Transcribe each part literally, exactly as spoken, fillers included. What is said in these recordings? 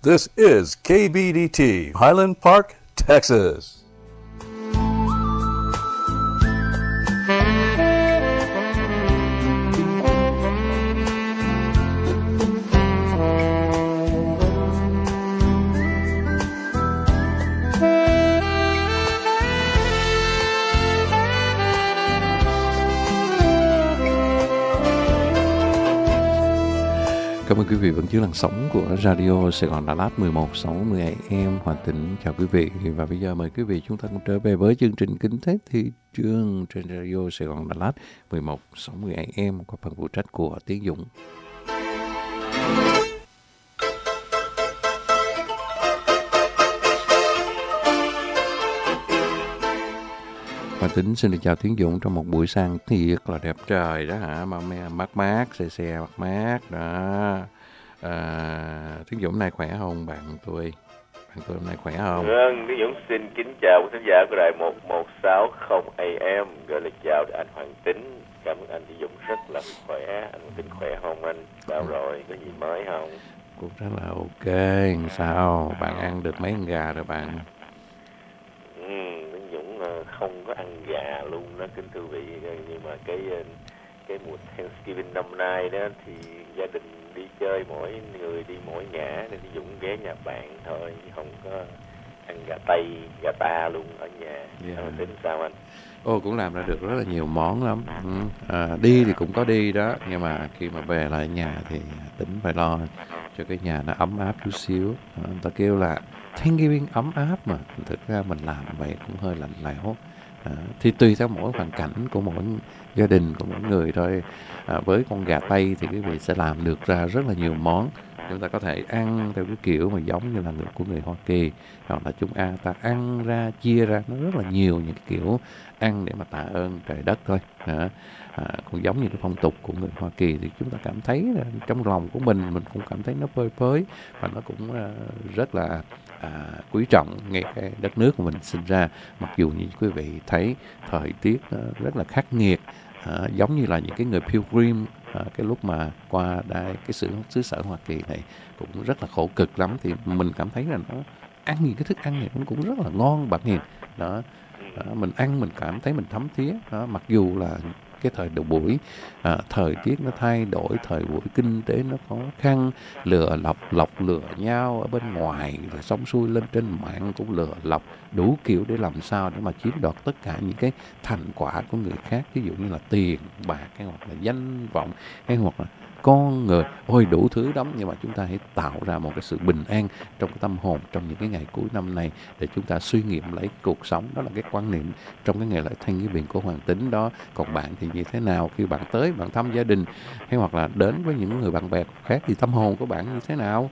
This is K B D T, Highland Park, Texas. Cảm ơn quý vị vẫn giữ làn sóng của Radio Sài Gòn Đà Lạt mười một sáu mươi a em Hoàn Tỉnh. Chào quý vị, và bây giờ mời quý vị chúng ta cùng trở về với chương trình Kinh tế thị trường trên Radio Sài Gòn Đà Lạt mười một sáu mươi a em qua phần phụ trách của Tiến Dũng. Hoàn Tính xin được chào Tiến Dũng trong một buổi sáng thiệt là đẹp trời đó hả, mà mát mát, xe xe mát mát đó. À, Tiến Dũng nay khỏe không bạn tôi? Bạn tôi hôm nay khỏe không? Vâng, Tiến Dũng xin kính chào quý khán giả của đài một một sáu không a em, gửi lời chào đến anh Hoàng Tính. Cảm ơn anh Tiến Dũng rất là khỏe. Anh Hoàng Tính khỏe không anh? Sao rồi? Có gì mới không? Cũng rất là ok. Sao? Bạn ăn được mấy con gà rồi bạn? Không có ăn gà luôn đó kính thưa vị, nhưng mà cái cái mùa Thanksgiving năm nay đó thì gia đình đi chơi, mỗi người đi mỗi ngã, nên Dũng ghé nhà bạn thôi, chứ không có ăn gà Tây, gà ta luôn ở nhà. Yeah. Anh tính sao anh? Ô, cũng làm ra được rất là nhiều món lắm. Ừ. À, đi thì cũng có đi đó, nhưng mà khi mà về lại nhà thì Tính phải lo cho cái nhà nó ấm áp chút xíu. À, người ta kêu là Thanksgiving ấm áp mà thực ra mình làm vậy cũng hơi lạnh lẽo. À, thì tùy theo mỗi hoàn cảnh của mỗi gia đình, của mỗi người thôi. À, với con gà Tây thì quý vị sẽ làm được ra rất là nhiều món. Chúng ta có thể ăn theo cái kiểu mà giống như là người của người Hoa Kỳ, hoặc là chúng ta, ta ăn ra, chia ra, nó rất là nhiều những cái kiểu ăn để mà tạ ơn trời đất thôi. À, à, cũng giống như cái phong tục của người Hoa Kỳ thì chúng ta cảm thấy là trong lòng của mình, mình cũng cảm thấy nó phơi phới, và nó cũng uh, rất là À, quý trọng ngay cái đất nước của mình sinh ra, mặc dù như quý vị thấy thời tiết rất là khắc nghiệt, à, giống như là những cái người Pilgrim à, cái lúc mà qua đây cái xứ xứ sở Hoa Kỳ này cũng rất là khổ cực lắm, thì mình cảm thấy là nó ăn những cái thức ăn này cũng cũng rất là ngon bạn hiền đó. À, mình ăn mình cảm thấy mình thấm thía đó, mặc dù là cái thời đầu buổi à, thời tiết nó thay đổi, thời buổi kinh tế nó khó khăn, lừa lọc lọc lừa nhau ở bên ngoài, rồi xong xuôi lên trên mạng cũng lừa lọc đủ kiểu để làm sao để mà chiếm đoạt tất cả những cái thành quả của người khác, ví dụ như là tiền bạc hay hoặc là danh vọng hay hoặc là con người, ôi đủ thứ lắm. Nhưng mà chúng ta hãy tạo ra một cái sự bình an trong cái tâm hồn trong những cái ngày cuối năm này, để chúng ta suy nghiệm lấy cuộc sống. Đó là cái quan niệm trong cái ngày lễ Thanksgiving của Hoàng Tính đó. Còn bạn thì như thế nào khi bạn tới, bạn thăm gia đình hay hoặc là đến với những người bạn bè khác, thì tâm hồn của bạn như thế nào?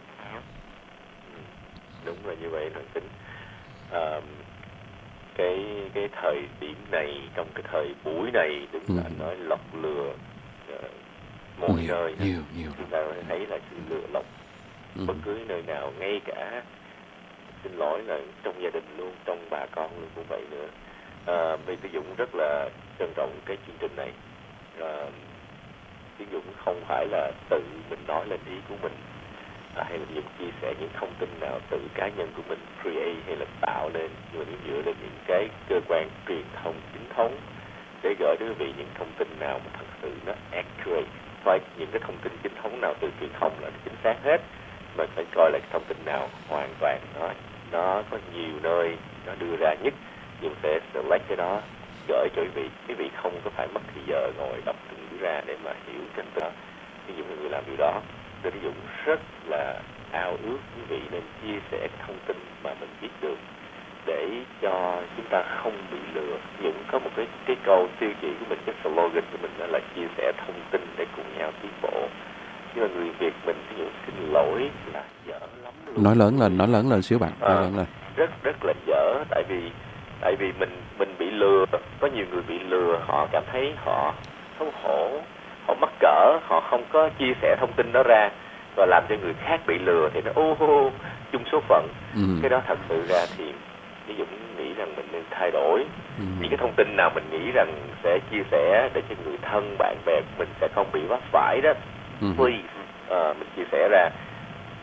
Đúng là như vậy Hoàng Tính. À, cái cái thời điểm này, trong cái thời buổi này, đúng là ừ. nói lọc lừa mọi nhiều, nơi nhiều, nhiều. chúng ta thấy là sự lừa lọc ừ. bất cứ nơi nào, ngay cả xin lỗi là trong gia đình luôn, trong bà con luôn cũng vậy nữa. À, vì Tiến Dũng rất là trân trọng cái chương trình này. À, Tiến Dũng không phải là tự mình nói lên ý của mình, à, hay là Tiến Dũng chia sẻ những thông tin nào từ cá nhân của mình create hay là tạo lên, nhưng mà Tiến dựa lên những cái cơ quan truyền thông chính thống để gửi đến quý vị những thông tin nào mà thật sự nó accurate. Phải những cái thông tin chính thống nào từ truyền thông là chính xác hết, mà phải coi là cái thông tin nào hoàn toàn nó nó có nhiều nơi nó đưa ra nhất, nhưng sẽ select cái đó gửi cho quý vị. Quý vị không có phải mất thời giờ ngồi đọc từng chữ ra để mà hiểu tin tức. Ví dụ người làm điều đó, nên ví dụ rất là ao ước quý vị nên chia sẻ cái thông tin mà mình biết được, để cho chúng ta không bị lừa. Dũng có một cái cái câu tiêu chỉ của mình, cái slogan của mình đó là chia sẻ thông tin để cùng nhau tiến bộ. Nhưng mà người Việt mình thì Dũng xin lỗi là dở lắm luôn. Nói lớn lên, nói lớn lên xíu bạn, nói à, lớn lên. Rất rất là dở, tại vì tại vì mình mình bị lừa, có nhiều người bị lừa, họ cảm thấy họ xấu hổ, họ mắc cỡ, họ không có chia sẻ thông tin đó ra, và làm cho người khác bị lừa thì nó ô hô chung số phận. Ừ. Cái đó thật sự ra thì Ví dụ nghĩ rằng mình nên thay đổi ừ. những cái thông tin nào mình nghĩ rằng sẽ chia sẻ để cho người thân bạn bè của mình sẽ không bị vấp phải đó, ừ. please uh, mình chia sẻ ra. Nhưng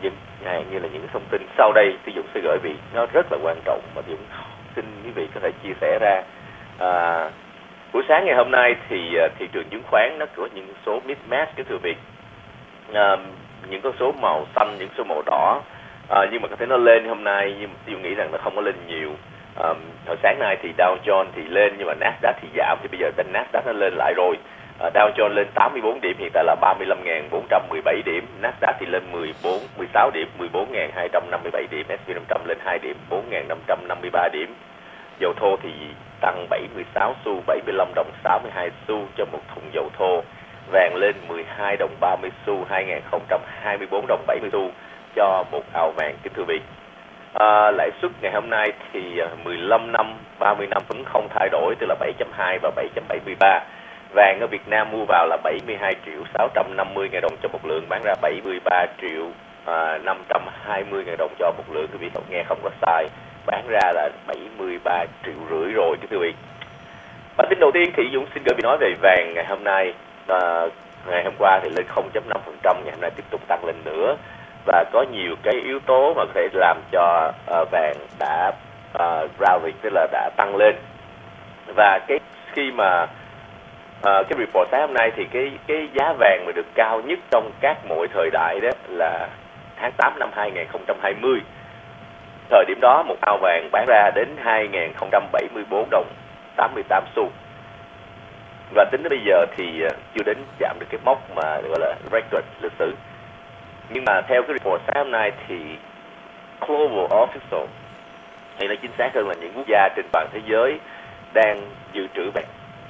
ngày như là những thông tin sau đây Tư Dũng sẽ gửi vị nó rất là quan trọng mà Dũng xin quý vị có thể chia sẻ ra. À, buổi sáng ngày hôm nay thì thị trường chứng khoán nó có những số mismatch cái thưa vị, à, những con số màu xanh, những số màu đỏ, à, nhưng mà có thể nó lên hôm nay, nhưng Tư Dũng nghĩ rằng nó không có lên nhiều. À, hồi sáng nay thì Dow Jones thì lên nhưng mà Nasdaq thì giảm, thì bây giờ tên Nasdaq nó lên lại rồi. Uh, Dow Jones lên tám mươi bốn điểm, hiện tại là ba mươi lăm nghìn bốn trăm mười bảy điểm. Nasdaq thì lên mười bốn, mười sáu điểm, mười bốn nghìn hai trăm năm mươi bảy điểm. ét pê năm trăm lên hai điểm, bốn nghìn năm trăm năm mươi ba điểm. Dầu thô thì tăng bảy mươi sáu xu, bảy mươi lăm đồng sáu mươi hai xu cho một thùng dầu thô. Vàng lên mười hai đồng ba mươi xu, hai nghìn không trăm hai mươi bốn đồng bảy mươi xu cho một ao vàng, kính thưa quý vị. À, lãi suất ngày hôm nay thì mười lăm năm, ba mươi năm vẫn không thay đổi, tức là bảy chấm hai và bảy chấm bảy mươi ba. Vàng ở Việt Nam mua vào là bảy mươi hai triệu sáu trăm năm mươi nghìn đồng cho một lượng, bán ra bảy mươi ba triệu năm trăm hai mươi nghìn đồng cho một lượng. Quý vị nghe không có sai, bán ra là bảy mươi ba triệu rưỡi rồi quý vị. Bản tin đầu tiên thì Dũng xin gửi nói về vàng ngày hôm nay. À, ngày hôm qua thì lên không chấm năm phần trăm, ngày hôm nay tiếp tục tăng lên nữa, và có nhiều cái yếu tố mà có thể làm cho uh, vàng đã uh, rally, tức là đã tăng lên. Và cái khi mà Uh, cái report sáng hôm nay thì cái cái giá vàng mà được cao nhất trong các mọi thời đại đó là tháng tám năm hai nghìn không trăm hai mươi. Thời điểm đó một ao vàng bán ra đến hai nghìn không trăm bảy mươi bốn đồng tám mươi tám xu. Và tính đến bây giờ thì uh, chưa đến chạm được cái mốc mà gọi là record lịch sử. Nhưng mà theo cái report sáng hôm nay thì Global Official, hay nói chính xác hơn là những quốc gia trên toàn thế giới đang dự trữ vàng.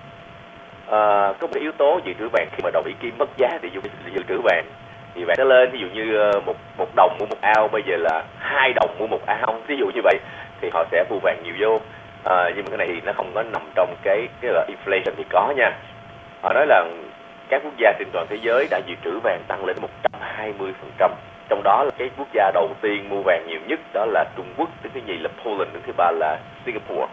À, có một yếu tố dự trữ vàng khi mà đồng Mỹ Kim mất giá thì dùng dự trữ vàng thì vàng nó lên, ví dụ như một một đồng mua một ao bây giờ là hai đồng mua một ao, ví dụ như vậy thì họ sẽ mua vàng nhiều vô. À, nhưng mà cái này thì nó không có nằm trong cái cái là inflation thì có nha. Họ nói là các quốc gia trên toàn thế giới đã dự trữ vàng tăng lên một trăm hai mươi phần trăm, trong đó là cái quốc gia đầu tiên mua vàng nhiều nhất đó là Trung Quốc, thứ nhì là Poland, thứ ba là Singapore.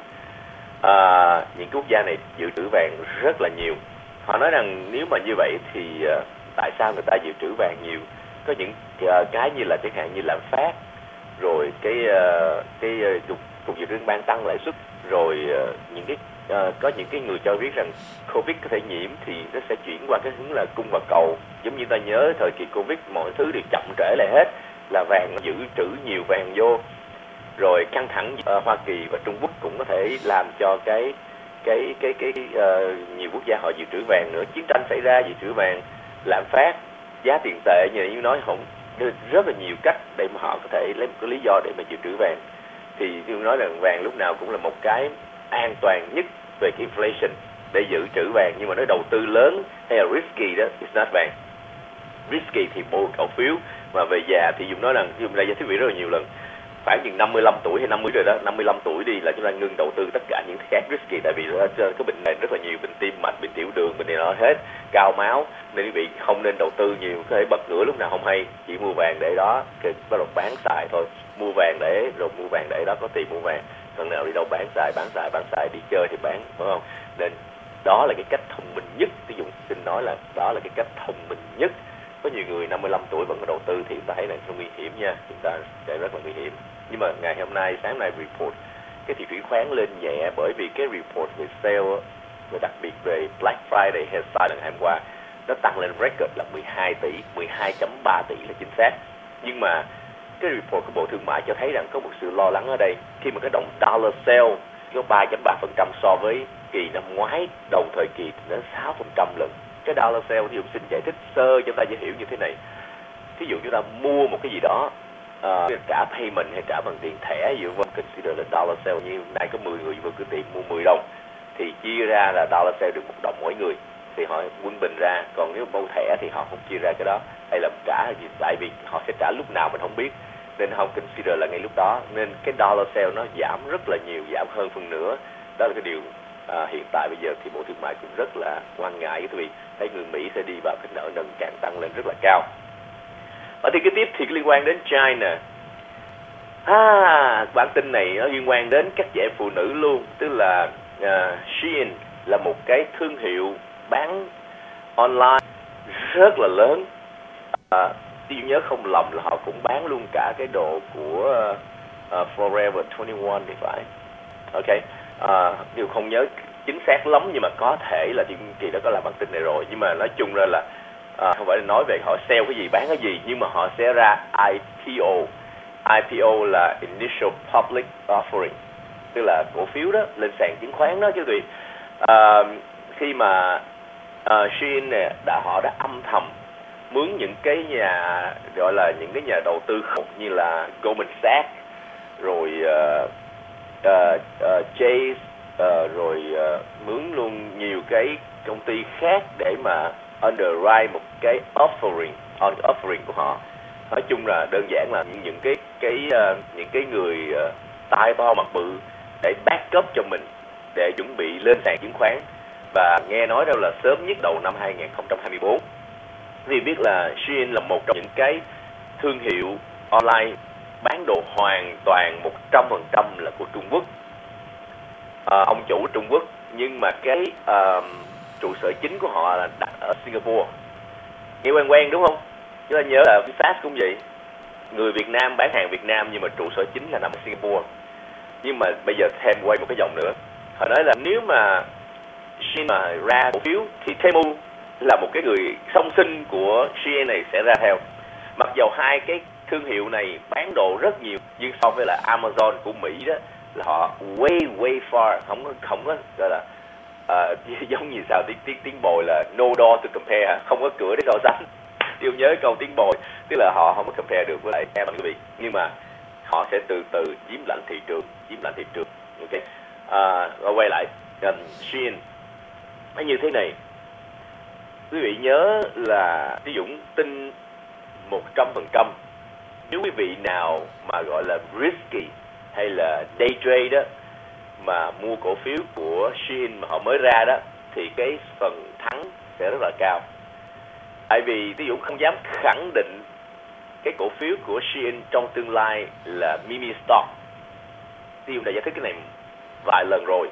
À, những quốc gia này dự trữ vàng rất là nhiều. Họ nói rằng nếu mà như vậy thì uh, tại sao người ta dự trữ vàng nhiều? Có những uh, cái như là chẳng hạn như lạm phát, rồi cái uh, cái uh, cục, cục dự trữ liên bang tăng lãi suất, rồi uh, những cái uh, có những cái người cho biết rằng Covid có thể nhiễm thì nó sẽ chuyển qua cái hướng là cung và cầu. Giống như ta nhớ thời kỳ Covid mọi thứ đều chậm trễ lại hết, là vàng dự trữ nhiều vàng vô. Rồi căng thẳng uh, Hoa Kỳ và Trung Quốc cũng có thể làm cho cái cái cái cái, cái uh, nhiều quốc gia họ dự trữ vàng nữa. Chiến tranh xảy ra dự trữ vàng, lạm phát, giá tiền tệ như như nói không, rất là nhiều cách để mà họ có thể lấy một cái lý do để mà dự trữ vàng. Thì tôi nói là vàng lúc nào cũng là một cái an toàn nhất về cái inflation để dự trữ vàng, nhưng mà nói đầu tư lớn hay là risky đó, it's not vàng. Risky thì mua cổ phiếu, mà về già thì dùng nói rằng dùng ra giải thích vị rất là nhiều lần. Khoảng chừng năm mươi lăm tuổi hay năm mươi rồi đó, năm mươi lăm tuổi đi là chúng ta ngưng đầu tư tất cả những khác risky, tại vì nó có bệnh nền rất là nhiều, bệnh tim mạch, bệnh tiểu đường, bệnh này nó hết, cao máu, nên quý vị không nên đầu tư nhiều, có thể bật cửa lúc nào không hay, chỉ mua vàng để đó, cái bắt đầu bán xài thôi, mua vàng để rồi mua vàng để đó, có tiền mua vàng, còn nào đi đâu bán xài, bán xài, bán xài, đi chơi thì bán, phải không? Nên đó là cái cách thông minh nhất, ví dụ xin nói là đó là cái cách thông minh nhất. Có nhiều người năm mươi lăm tuổi vẫn có đầu tư thì chúng ta thấy là không nguy hiểm nha, chúng ta sẽ rất là nguy hiểm. Nhưng mà ngày hôm nay, sáng nay report, cái thị trường khoán lên nhẹ bởi vì cái report về sale, và đặc biệt về Black Friday hay Cyber ngày hôm qua, nó tăng lên record là mười hai tỷ, mười hai phẩy ba tỷ là chính xác. Nhưng mà cái report của Bộ Thương mại cho thấy rằng có một sự lo lắng ở đây, khi mà cái đồng dollar sale có ba phẩy ba phần trăm so với kỳ năm ngoái đầu thời kỳ nó sáu phần trăm lần. Cái dollar sale, ví dụ xin giải thích sơ cho chúng ta dễ hiểu như thế này. Ví dụ chúng ta mua một cái gì đó, uh, trả payment hay trả bằng tiền thẻ, ví dụ consider là dollar sale, như hôm nay có mười người vừa cứ tiền mua mười đồng thì chia ra là dollar sale được một đồng mỗi người, thì họ quân bình ra. Còn nếu mua thẻ thì họ không chia ra cái đó, hay là trả gì, tại vì họ sẽ trả lúc nào mình không biết, nên không consider là ngay lúc đó. Nên cái dollar sale nó giảm rất là nhiều, giảm hơn phần nửa. Đó là cái điều À, hiện tại bây giờ thì Bộ Thương mại cũng rất là quan ngại, vì thấy người Mỹ sẽ đi vào cái nợ nần càng tăng lên rất là cao. Và thì cái tiếp thì liên quan đến China. À, bản tin này nó liên quan đến các chị em phụ nữ luôn, tức là uh, Shein là một cái thương hiệu bán online rất là lớn. Uh, Tí Dũng nhớ không lầm là họ cũng bán luôn cả cái đồ của uh, Forever hai mươi mốt thì phải. Ok, uh, điều không nhớ chính xác lắm, nhưng mà có thể là kỳ đó có làm bản tin này rồi. Nhưng mà nói chung ra là uh, không phải là nói về họ sell cái gì, bán cái gì, nhưng mà họ sẽ ra I P O. I P O là Initial Public Offering, tức là cổ phiếu đó lên sàn chứng khoán đó chứ tùy. Uh, khi mà uh, Shein nè, đã họ đã âm thầm mướn những cái nhà gọi là những cái nhà đầu tư khủng như là Goldman Sachs, rồi uh, uh, uh, Chase, uh, rồi uh, mướn luôn nhiều cái công ty khác để mà underwrite một cái offering, on offering của họ. Nói chung là đơn giản là những, những cái cái uh, những cái người uh, tai to mặt bự để back up cho mình để chuẩn bị lên sàn chứng khoán. Và nghe nói đâu là sớm nhất đầu năm hai không hai tư. Vì biết là Shein là một trong những cái thương hiệu online bán đồ hoàn toàn một trăm phần trăm là của Trung Quốc. À, ông chủ Trung Quốc, nhưng mà cái uh, trụ sở chính của họ là đặt ở Singapore. Nghe quen quen đúng không? Chúng ta nhớ là VinFast cũng vậy. Người Việt Nam bán hàng Việt Nam nhưng mà trụ sở chính là nằm ở Singapore. Nhưng mà bây giờ thêm quay một cái dòng nữa. Họ nói là nếu mà Shein mà ra cổ phiếu thì Temu là một cái người song sinh của Shein này sẽ ra theo. Mặc dầu hai cái thương hiệu này bán đồ rất nhiều, nhưng so với là Amazon của Mỹ đó là họ way way far, không có không có gọi là uh, giống như sao tiếng tiếng tiếng bồi là no door to compare, không có cửa để so sánh. Điều nhớ câu tiếng bồi, tức là họ không có compare được với lại em quý vị, nhưng mà họ sẽ từ từ chiếm lãnh thị trường, chiếm lãnh thị trường. Ok, uh, rồi quay lại um, Shein nó như thế này. Quý vị nhớ là Tí Dũng tin một trăm phần trăm nếu quý vị nào mà gọi là risky hay là day trade đó mà mua cổ phiếu của Shein mà họ mới ra đó thì cái phần thắng sẽ rất là cao. Tại vì Tí Dũng không dám khẳng định cái cổ phiếu của Shein trong tương lai là meme stock. Tí Dũng đã giải thích cái này vài lần rồi.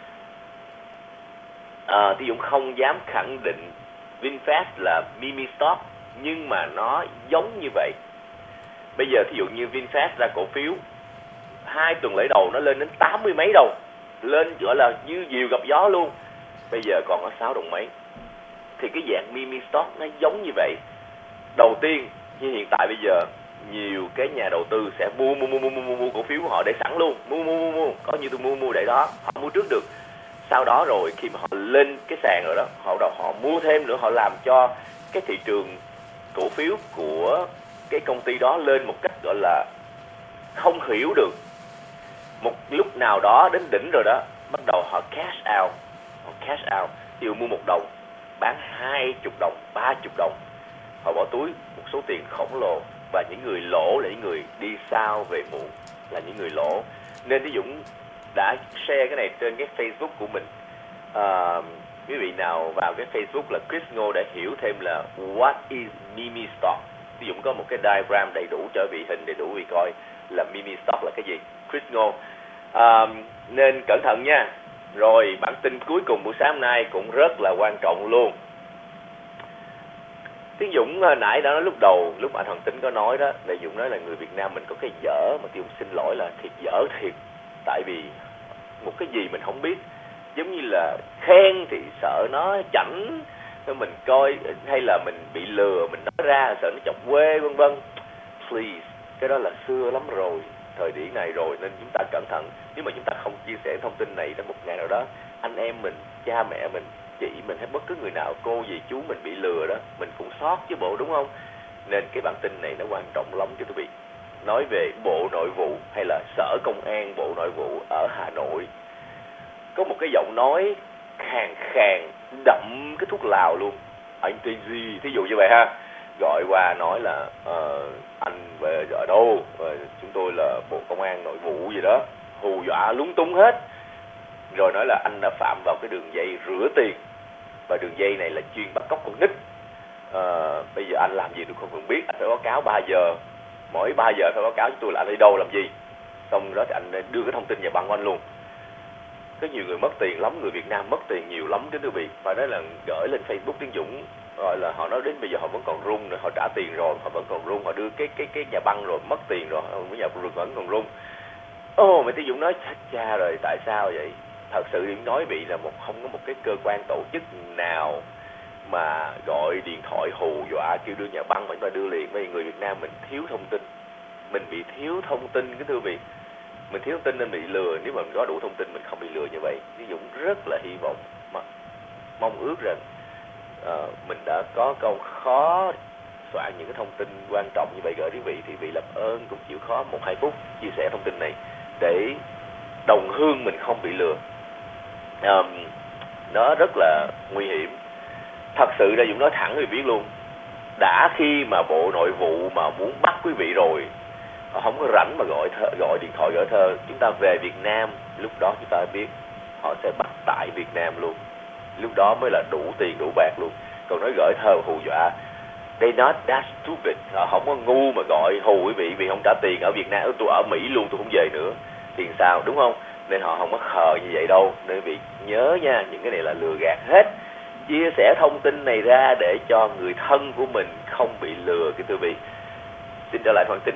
À, Tí Dũng không dám khẳng định VinFast là meme stock, nhưng mà nó giống như vậy. Bây giờ thí dụ như VinFast ra cổ phiếu hai tuần lễ đầu nó lên đến tám mươi mấy đồng, lên gọi là như diều gặp gió luôn. Bây giờ còn có sáu đồng mấy. Thì cái dạng meme stock nó giống như vậy. Đầu tiên, như hiện tại bây giờ nhiều cái nhà đầu tư sẽ mua mua mua mua mua, mua cổ phiếu của họ để sẵn luôn, mua mua mua mua, có như tôi mua mua để đó, họ mua trước được. Sau đó rồi khi mà họ lên cái sàn rồi đó, họ đầu họ mua thêm nữa, họ làm cho cái thị trường cổ phiếu của cái công ty đó lên một cách gọi là không hiểu được. Một lúc nào đó đến đỉnh rồi đó, bắt đầu họ cash out, họ cash out, ví dụ mua một đồng, bán hai chục đồng, ba chục đồng, họ bỏ túi một số tiền khổng lồ. Và những người lỗ là những người đi sao về muộn, là những người lỗ. Nên Tí Dũng đã share cái này trên cái Facebook của mình. À, quý vị nào vào cái Facebook là Chris Ngô để hiểu thêm là what is meme stock. Tí Dũng có một cái diagram đầy đủ cho vị hình đầy đủ vì coi là meme stock là cái gì. Chris Ngô. À, nên cẩn thận nha. Rồi bản tin cuối cùng buổi sáng hôm nay cũng rất là quan trọng luôn. Tí Dũng nãy đã nói lúc đầu, lúc anh Hoàng Tính có nói đó, là Dũng nói là người Việt Nam mình có cái dở, mà Tí Dũng xin lỗi là thiệt dở thiệt. Tại vì một cái gì mình không biết, giống như là khen thì sợ nó chảnh, mình coi hay là mình bị lừa, mình nói ra sợ nó chọc quê vân vân. Please, cái đó là xưa lắm rồi, thời điểm này rồi, nên chúng ta cẩn thận. Nếu mà chúng ta không chia sẻ thông tin này đến một ngày nào đó, anh em mình, cha mẹ mình, chị mình hay bất cứ người nào, cô dì chú mình bị lừa đó, mình cũng sót chứ bộ, đúng không? Nên cái bản tin này nó quan trọng lắm cho quý vị. Nói về Bộ Nội vụ hay là Sở Công an Bộ Nội vụ ở Hà Nội, có một cái giọng nói khàn khàn đậm cái thuốc lào luôn. Anh tên gì thí dụ như vậy ha, gọi qua nói là uh, anh về ở đâu, uh, chúng tôi là Bộ Công an Nội vụ gì đó, hù dọa lúng túng hết. Rồi nói là anh đã phạm vào cái đường dây rửa tiền, và đường dây này là chuyên bắt cóc con nít. Uh, bây giờ anh làm gì tôi không cần biết, anh phải báo cáo ba giờ, mỗi ba giờ phải báo cáo chúng tôi là anh đi đâu làm gì. Xong đó thì anh đưa cái thông tin về băng của anh luôn. Có nhiều người mất tiền lắm, người Việt Nam mất tiền nhiều lắm chứ quý vị. Và đó là gửi lên Facebook Tiến Dũng gọi là họ nói đến bây giờ họ vẫn còn run nữa, họ trả tiền rồi họ vẫn còn run, họ đưa cái cái cái nhà băng rồi mất tiền rồi, cái nhà run vẫn còn run. Ô oh, mày Tiến Dũng nói cha rồi tại sao vậy? Thật sự điểm nói bị là một không có một cái cơ quan tổ chức nào mà gọi điện thoại hù dọa kêu đưa nhà băng mà chúng ta đưa liền. Mấy người Việt Nam mình thiếu thông tin, mình bị thiếu thông tin cái thưa vị, mình thiếu thông tin nên bị lừa. Nếu mà mình có đủ thông tin mình không bị lừa như vậy. Tiến Dũng rất là hy vọng mà mong ước rằng uh, mình đã có câu khó soạn những cái thông tin quan trọng như vậy gửi đến vị, thì vị làm ơn cũng chịu khó một hai phút chia sẻ thông tin này để đồng hương mình không bị lừa. Um, nó rất là nguy hiểm. Thật sự ra Dũng nói thẳng thì biết luôn, đã khi mà Bộ Nội vụ mà muốn bắt quý vị rồi, họ không có rảnh mà gọi thơ, gọi điện thoại gửi thơ. Chúng ta về Việt Nam, lúc đó chúng ta biết họ sẽ bắt tại Việt Nam luôn. Lúc đó mới là đủ tiền đủ bạc luôn. Còn nói gửi thơ hù dọa, they not that stupid. Họ không có ngu mà gọi hù quý vị vì không trả tiền ở Việt Nam. Tôi ở Mỹ luôn, tôi không về nữa. Tiền sao, đúng không? Nên họ không có khờ như vậy đâu. Nên quý vị nhớ nha, những cái này là lừa gạt hết. Chia sẻ thông tin này ra để cho người thân của mình không bị lừa, cái quý vị. Xin trở lại Hoàng Tính.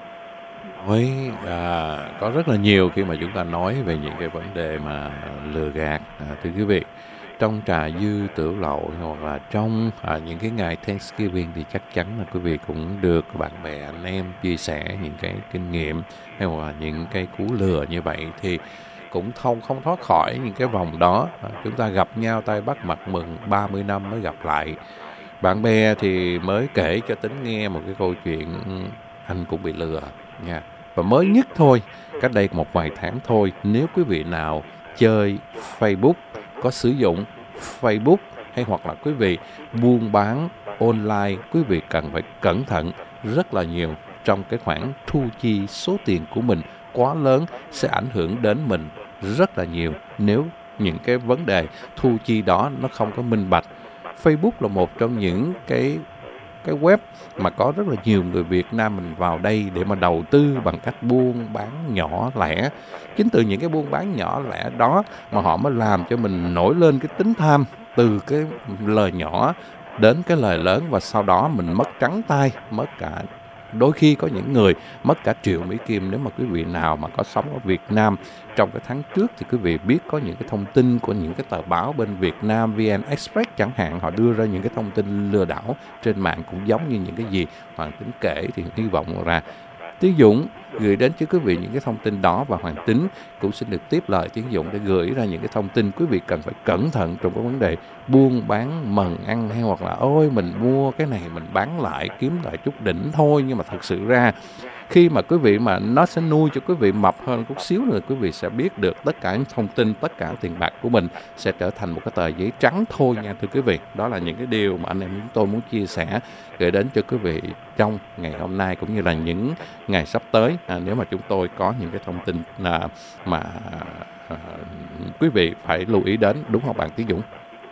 Nói à, có rất là nhiều khi mà chúng ta nói về những cái vấn đề mà lừa gạt, à, thưa quý vị. Trong trà dư tiểu lậu hoặc là trong à, những cái ngày Thanksgiving thì chắc chắn là quý vị cũng được bạn bè anh em chia sẻ những cái kinh nghiệm hay là những cái cú lừa như vậy, thì cũng không không thoát khỏi những cái vòng đó. À, chúng ta gặp nhau tay bắt mặt mừng, ba mươi năm mới gặp lại. Bạn bè thì mới kể cho Tính nghe một cái câu chuyện anh cũng bị lừa nha. Và mới nhất thôi, cách đây một vài tháng thôi, nếu quý vị nào chơi Facebook, có sử dụng Facebook hay hoặc là quý vị buôn bán online, quý vị cần phải cẩn thận rất là nhiều trong cái khoản thu chi số tiền của mình quá lớn sẽ ảnh hưởng đến mình rất là nhiều nếu những cái vấn đề thu chi đó nó không có minh bạch. Facebook là một trong những cái cái web mà có rất là nhiều người Việt Nam mình vào đây để mà đầu tư bằng cách buôn bán nhỏ lẻ. Chính từ những cái buôn bán nhỏ lẻ đó mà họ mới làm cho mình nổi lên cái tính tham, từ cái lời nhỏ đến cái lời lớn, và sau đó mình mất trắng tay, mất cả, đôi khi có những người mất cả triệu Mỹ Kim. Nếu mà quý vị nào mà có sống ở Việt Nam trong cái tháng trước thì quý vị biết có những cái thông tin của những cái tờ báo bên Việt Nam, vê en Express chẳng hạn, họ đưa ra những cái thông tin lừa đảo trên mạng cũng giống như những cái gì Hoàng Tính kể. Thì hy vọng ra Tiến Dũng gửi đến cho quý vị những cái thông tin đó, và Hoàng Tính cũng xin được tiếp lời Tiến Dũng để gửi ra những cái thông tin quý vị cần phải cẩn thận trong cái vấn đề buôn bán mần ăn, hay hoặc là ôi mình mua cái này mình bán lại kiếm lại chút đỉnh thôi. Nhưng mà thật sự ra khi mà quý vị mà nó sẽ nuôi cho quý vị mập hơn chút xíu nữa, quý vị sẽ biết được tất cả những thông tin, tất cả tiền bạc của mình sẽ trở thành một cái tờ giấy trắng thôi nha thưa quý vị. Đó là những cái điều mà anh em chúng tôi muốn chia sẻ gửi đến cho quý vị trong ngày hôm nay cũng như là những ngày sắp tới. À, nếu mà chúng tôi có những cái thông tin là mà à, quý vị phải lưu ý đến, đúng không bạn Tiến Dũng?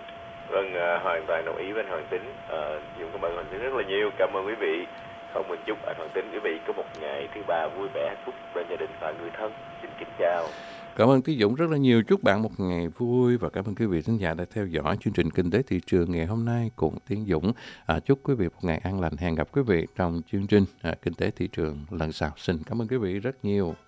Vâng, à, hoàn toàn đồng ý với anh Hoàng Tính. À, Dũng cảm ơn Hoàng Tính rất là nhiều. Cảm ơn quý vị. Không mình chúc anh Hoàng Tính quý vị có một ngày thứ ba vui vẻ, hạnh phúc bên gia đình và người thân. Xin kính chào. Cảm ơn Tiến Dũng rất là nhiều. Chúc bạn một ngày vui, và cảm ơn quý vị khán giả đã theo dõi chương trình Kinh tế Thị trường ngày hôm nay cùng Tiến Dũng. À, chúc quý vị một ngày an lành. Hẹn gặp quý vị trong chương trình à, Kinh tế Thị trường lần sau. Xin cảm ơn quý vị rất nhiều.